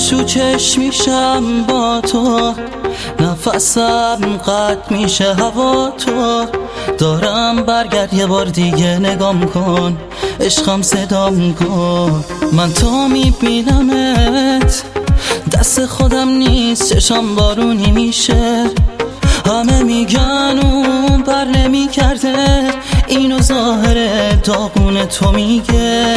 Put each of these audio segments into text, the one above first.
رو چشم میشم با تو، نفسم قطع میشه هوا تو. دارم برگرد یه بار دیگه نگام کن، عشقم صدام کن. من تو میبینمت، دست خودم نیست، چشم بارونی میشه. همه میگن اون بر نمیکرده، اینو ظاهر داغون تو میگه.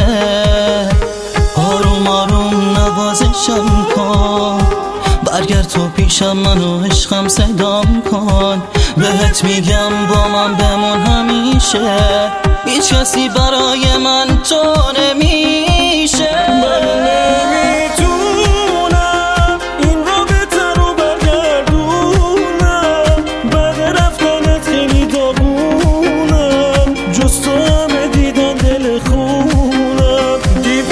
آروم آروم نوازشم کن، برگرد تو پیشم، منو عشقم صدام کن. بهت میگم با من بمون همیشه، هیچ کسی برای من تو نمیشه. من نمیتونم این رابطه رو برگردونم، بعد رفتنت خیلی داغونم، جز تو همه دیدن دل خونم.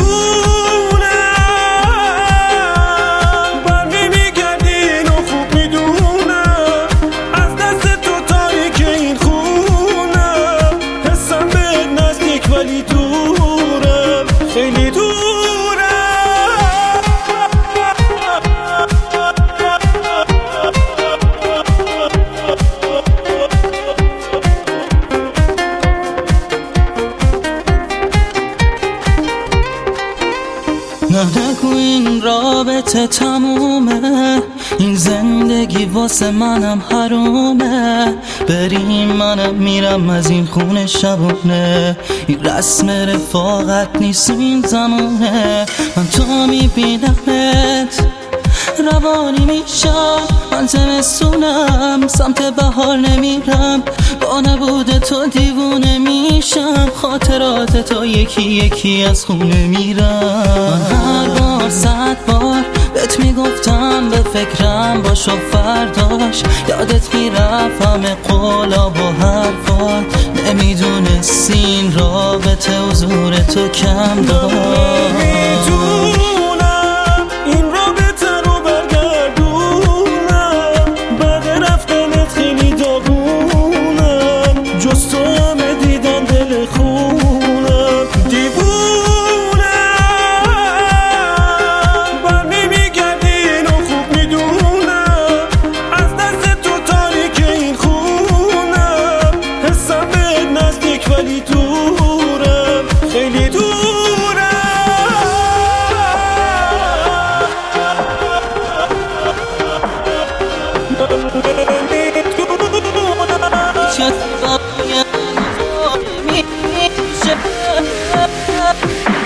دیوونم بر نمیگردی اینو خوب میدونم، از دست تو تاریک این خونم. حسم بهت نزدیک ولی دورم، خیلی دورم. نه نگو این رابطه تمومه، این زندگی واسه منم حرومه. بریم منم میرم از این خونه شبونه، این رسم رفاقت نیست این زمونه. من تو میبینمت روانی میشم، من زمستونم سمت بهار نمیرم، با نبود تو دیوونه میشم. خاطرات تو یکی یکی از خونه میرم. من هر بار 100 بار بهت میگفتم به فکرم باش و فرداش، یادت میرفت همه قولا با حرفات. نمیدونستی این رابطه حضور تو کم داشت. ولی دورم، خیلی دورم. من نمیتونم